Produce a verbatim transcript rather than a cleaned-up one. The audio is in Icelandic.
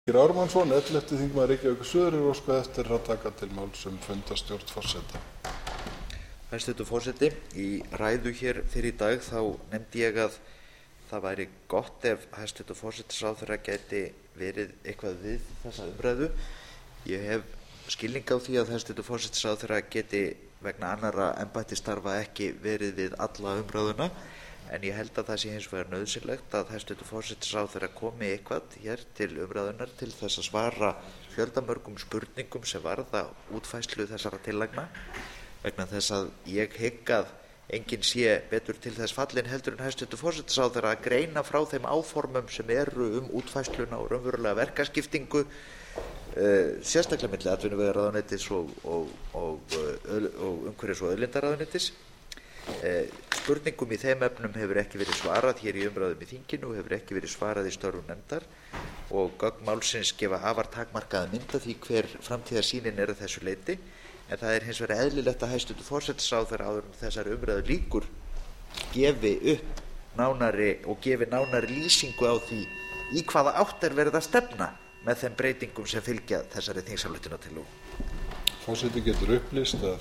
Birgir Ármannsson, ellefti þingmaður Reykjavíkur suður, er óskað eftir að taka til máls um fundarstjórn forseta. Hæstvirtur forseti, í ræðu hér fyrr í dag þá nefndi ég að það væri gott ef hæstvirtur forsætisráðherra gæti verið eitthvað við þessa umræðu. Ég hef skilning á því að hæstvirtur forsætisráðherra geti vegna annarra embættisstarfa ekki verið við alla umræðuna, en ég held að það sé hins vegar nauðsynlegt að hæstvirtur forsætisráðherra komi eitthvað hér til umræðunnar til þess að svara fjöldamörgum spurningum sem varða útfærslu þessara tillagna, vegna þess að ég hygg að enginn sé betur til þess fallinn heldur en hæstvirtur forsætisráðherra að greina frá þeim áformum sem eru um útfærsluna og raunverulega verkaskiptingu, uh, sérstaklega milli atvinnuvegaráðuneytis og, og, og, og, og umhverfis- og auðlindaráðuneytis. Uh, spurningum í þeim efnum hefur ekki verið svarað hér í umræðum í þinginu og hefur ekki verið svarað í störfum nefndar, og gögn málsins gefa afar takmarkaða mynd af því hver framtíðarsýnin er að þessu leyti. En það er hins vegar eðlilegt að hæstvirtur forsætisráðherra áður en þessari umræðu lýkur gefi upp nánari og gefi nánari lýsingu á því í hvaða átt er verið að stefna með þeim breytingum sem fylgja þessari þingsályktunartillögu. Forseti getur upplýst að